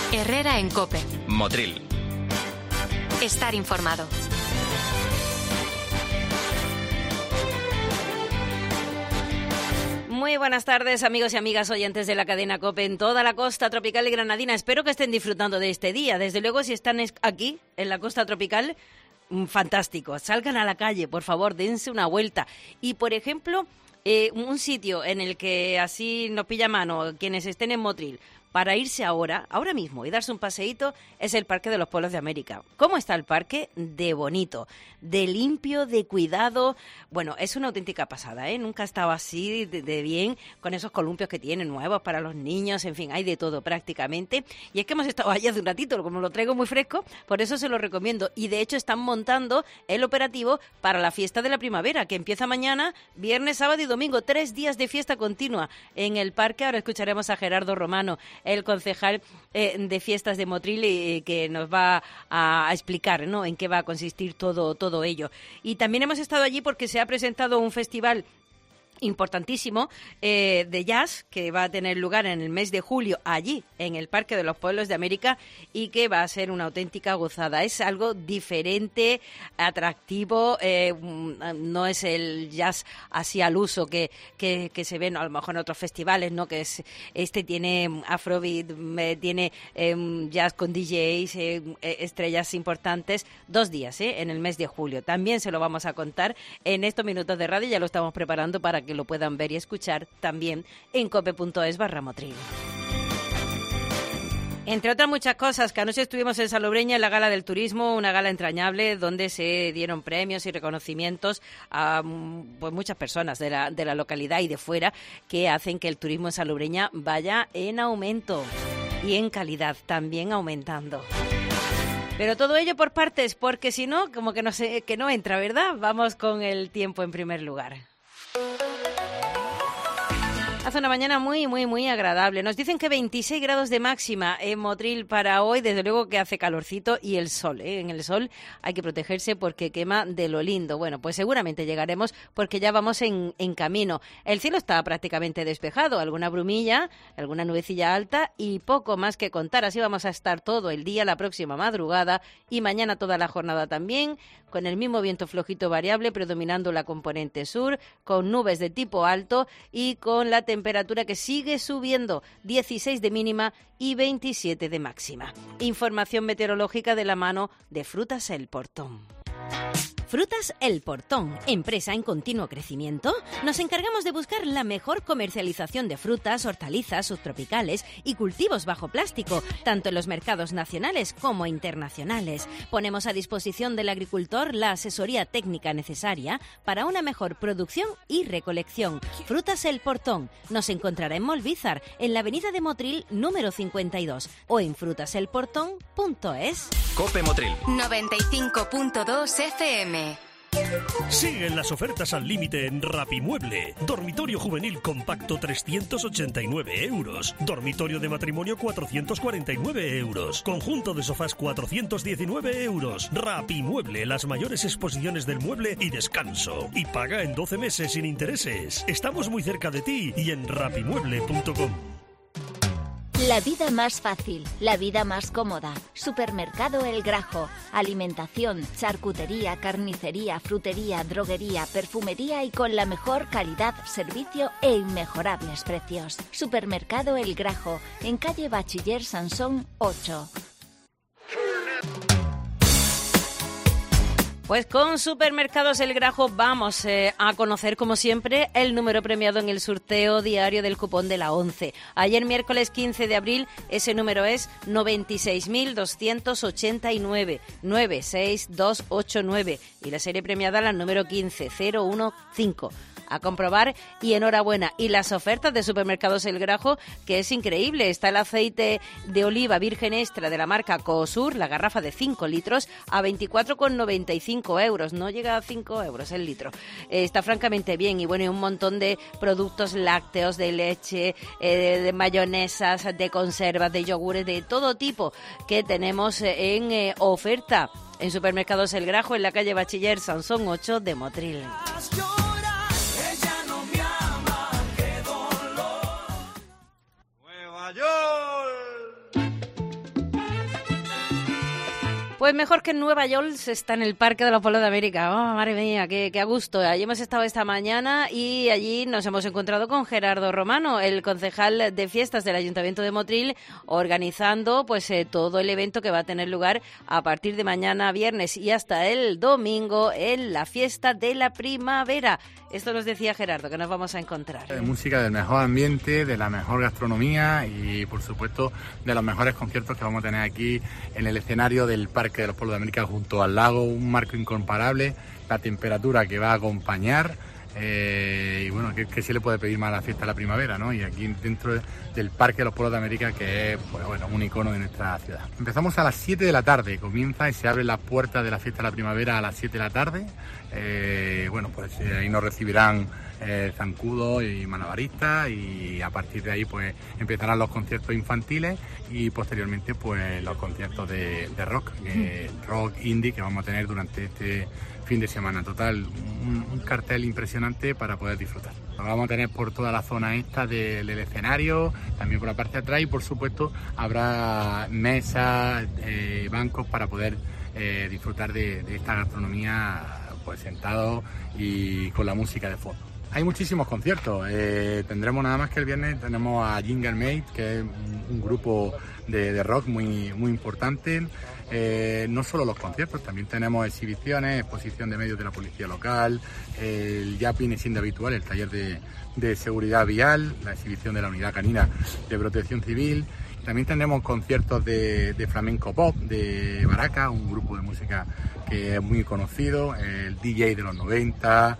Herrera en COPE. Motril. Estar informado. Muy buenas tardes, amigos y amigas oyentes de la cadena COPE en toda la costa tropical y granadina. Espero que estén disfrutando de este día. Desde luego, si están aquí, en la costa tropical, fantástico. Salgan a la calle, por favor, dense una vuelta. Y, por ejemplo, un sitio en el que así nos pilla mano quienes estén en Motril, para irse ahora mismo y darse un paseíto, es el Parque de los Pueblos de América. ¿Cómo está el parque? De bonito, de limpio, de cuidado. Bueno, es una auténtica pasada, ¿eh? Nunca ha estado así de bien, con esos columpios que tienen nuevos para los niños, en fin, hay de todo prácticamente. Y es que hemos estado allí hace un ratito, como lo traigo muy fresco, por eso se lo recomiendo. Y de hecho están montando el operativo para la fiesta de la primavera, que empieza mañana, viernes, sábado y domingo, 3 días de fiesta continua en el parque. Ahora escucharemos a Gerardo Romano, el concejal de fiestas de Motril, que nos va a explicar, ¿no?, en qué va a consistir todo ello. Y también hemos estado allí porque se ha presentado un festival importantísimo de jazz que va a tener lugar en el mes de julio allí en el Parque de los Pueblos de América y que va a ser una auténtica gozada. Es algo diferente, atractivo, no es el jazz así al uso que se ven a lo mejor en otros festivales, ¿no? Que es tiene afrobeat, tiene jazz con DJs, estrellas importantes. 2 días en el mes de julio. También se lo vamos a contar en estos minutos de radio, ya lo estamos preparando para que lo puedan ver y escuchar también en cope.es/Motril. Entre otras muchas cosas, que anoche estuvimos en Salobreña en la Gala del Turismo, una gala entrañable donde se dieron premios y reconocimientos a pues muchas personas de la localidad y de fuera, que hacen que el turismo en Salobreña vaya en aumento y en calidad también aumentando. Pero todo ello por partes, porque si no, como que no entra, ¿verdad? Vamos con el tiempo en primer lugar. Hace una mañana muy, muy, muy agradable. Nos dicen que 26 grados de máxima en Motril para hoy. Desde luego que hace calorcito y el sol. En el sol hay que protegerse porque quema de lo lindo. Bueno, pues seguramente llegaremos porque ya vamos en camino. El cielo está prácticamente despejado. Alguna brumilla, alguna nubecilla alta y poco más que contar. Así vamos a estar todo el día, la próxima madrugada y mañana toda la jornada también, con el mismo viento flojito variable predominando la componente sur, con nubes de tipo alto y con la temperatura que sigue subiendo, 16 de mínima y 27 de máxima. Información meteorológica de la mano de Frutas El Portón. Frutas El Portón, empresa en continuo crecimiento. Nos encargamos de buscar la mejor comercialización de frutas, hortalizas, subtropicales y cultivos bajo plástico, tanto en los mercados nacionales como internacionales. Ponemos a disposición del agricultor la asesoría técnica necesaria para una mejor producción y recolección. Frutas El Portón nos encontrará en Molvízar, en la avenida de Motril número 52 o en frutaselportón.es. COPE Motril 95.2 FM. Siguen las ofertas al límite en Rapimueble. Dormitorio juvenil compacto 389 euros. Dormitorio de matrimonio 449 euros. Conjunto de sofás 419 euros. Rapimueble, las mayores exposiciones del mueble y descanso. Y paga en 12 meses sin intereses. Estamos muy cerca de ti y en rapimueble.com. La vida más fácil, la vida más cómoda. Supermercado El Grajo. Alimentación, charcutería, carnicería, frutería, droguería, perfumería y con la mejor calidad, servicio e inmejorables precios. Supermercado El Grajo, en calle Bachiller Sansón 8. Pues con Supermercados El Grajo vamos a conocer, como siempre, el número premiado en el sorteo diario del cupón de la 11. Ayer, miércoles 15 de abril, ese número es 96.289, 96289. Y la serie premiada, la número 15015. A comprobar y enhorabuena. Y las ofertas de Supermercados El Grajo, que es increíble. Está el aceite de oliva virgen extra de la marca Coosur, la garrafa de 5 litros, a 24,95 euros. No llega a 5 euros el litro. Está francamente bien. Y bueno, y un montón de productos lácteos, de leche, de mayonesas, de conservas, de yogures, de todo tipo que tenemos en oferta en Supermercados El Grajo, en la calle Bachiller Sansón 8 de Motril. Pues mejor que en Nueva York se está en el Parque de los Pueblos de América. Oh, madre mía, qué a gusto. Allí hemos estado esta mañana y allí nos hemos encontrado con Gerardo Romano, el concejal de fiestas del Ayuntamiento de Motril, organizando pues todo el evento que va a tener lugar a partir de mañana viernes y hasta el domingo en la fiesta de la primavera. Esto nos decía Gerardo, que nos vamos a encontrar. Música del mejor ambiente, de la mejor gastronomía y, por supuesto, de los mejores conciertos que vamos a tener aquí en el escenario del Parque de los Pueblos de América junto al lago, un marco incomparable, la temperatura que va a acompañar y bueno, ¿qué se le puede pedir más a la fiesta de la primavera, ¿no? Y aquí dentro del Parque de los Pueblos de América, que es pues, bueno, un icono de nuestra ciudad. Empezamos a las 7 de la tarde, comienza y se abren las puertas de la fiesta de la primavera a las 7 de la tarde. Bueno, pues ahí nos recibirán zancudos y malabaristas y a partir de ahí pues empezarán los conciertos infantiles y posteriormente pues los conciertos de rock, rock indie que vamos a tener durante este fin de semana. Total, un cartel impresionante para poder disfrutar. Lo vamos a tener por toda la zona esta del escenario, también por la parte de atrás y por supuesto habrá mesas, bancos para poder disfrutar de esta gastronomía pues sentados y con la música de fondo. Hay muchísimos conciertos, tendremos nada más que el viernes, tenemos a Ginger Maid, que es un grupo de rock muy importante. No solo los conciertos, también tenemos exhibiciones, exposición de medios de la policía local, ya viene siendo habitual el taller de seguridad vial, la exhibición de la unidad canina de protección civil. También tendremos conciertos de flamenco pop, de Baraca, un grupo de música que es muy conocido, el DJ de los 90.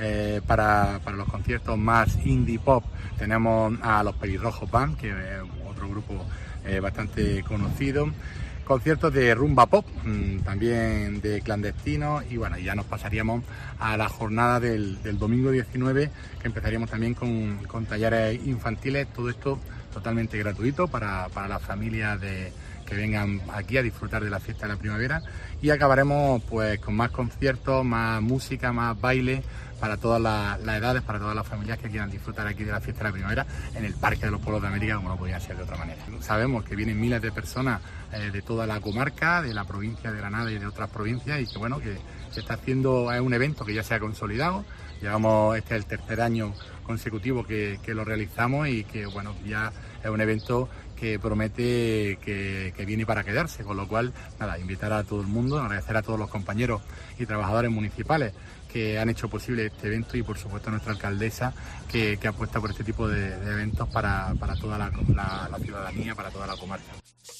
Para los conciertos más indie pop tenemos a los Pelirrojos Band, que es otro grupo bastante conocido. Conciertos de rumba pop, también de clandestinos y bueno, ya nos pasaríamos a la jornada del domingo 19, que empezaríamos también con talleres infantiles, todo esto totalmente gratuito para las familias que vengan aquí a disfrutar de la fiesta de la primavera y acabaremos pues con más conciertos, más música, más baile para todas las edades, para todas las familias que quieran disfrutar aquí de la fiesta de la primavera en el Parque de los Pueblos de América, como no podía ser de otra manera. Sabemos que vienen miles de personas de toda la comarca, de la provincia de Granada y de otras provincias y que bueno, que se está haciendo, es un evento que ya se ha consolidado. Llevamos, este es el tercer año consecutivo que lo realizamos y que bueno, ya es un evento que promete que viene para quedarse, con lo cual, nada, invitar a todo el mundo, agradecer a todos los compañeros y trabajadores municipales que han hecho posible este evento y por supuesto a nuestra alcaldesa que apuesta por este tipo de eventos para toda la ciudadanía, para toda la comarca.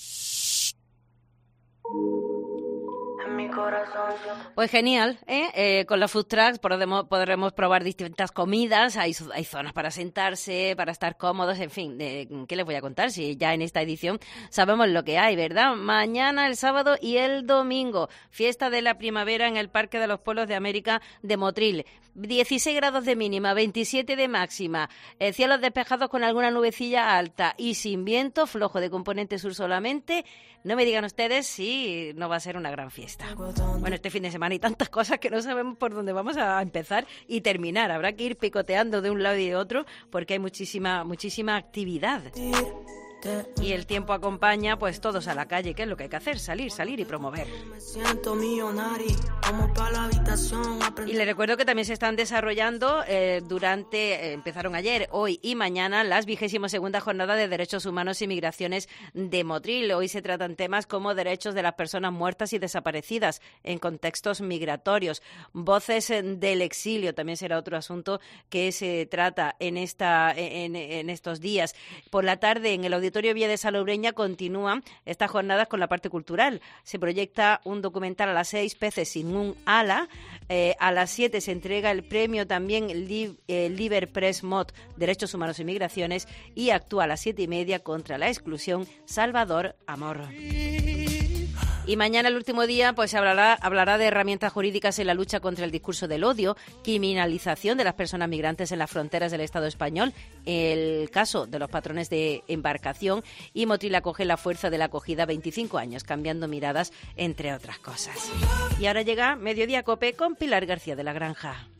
Pues genial, con los food trucks podremos probar distintas comidas, hay zonas para sentarse, para estar cómodos, en fin, ¿qué les voy a contar? Si ya en esta edición sabemos lo que hay, ¿verdad? Mañana, el sábado y el domingo, fiesta de la primavera en el Parque de los Pueblos de América de Motril. 16 grados de mínima, 27 de máxima, cielos despejados con alguna nubecilla alta y sin viento, flojo de componente sur solamente. No me digan ustedes si no va a ser una gran fiesta. Bueno, este fin de semana hay tantas cosas que no sabemos por dónde vamos a empezar y terminar. Habrá que ir picoteando de un lado y de otro porque hay muchísima actividad. Y el tiempo acompaña, pues todos a la calle, que es lo que hay que hacer, salir y promover. Y les recuerdo que también se están desarrollando empezaron ayer, hoy y mañana las 22ª jornadas de Derechos Humanos y Migraciones de Motril. Hoy se tratan temas como derechos de las personas muertas y desaparecidas en contextos migratorios. Voces del exilio también será otro asunto que se trata en estos días. Por la tarde, en el Auditorio Vía de Salobreña continúan estas jornadas con la parte cultural. Se proyecta un documental a las 6, Peces sin un ala. A las 7 se entrega el premio también Liber Press Mod, Derechos Humanos y Migraciones, y actúa a las 7:30 contra la exclusión Salvador Amor. Y mañana, el último día, pues hablará de herramientas jurídicas en la lucha contra el discurso del odio, criminalización de las personas migrantes en las fronteras del Estado español, el caso de los patrones de embarcación y Motril acoge la fuerza de la acogida 25 años, cambiando miradas, entre otras cosas. Y ahora llega Mediodía Cope con Pilar García de la Granja.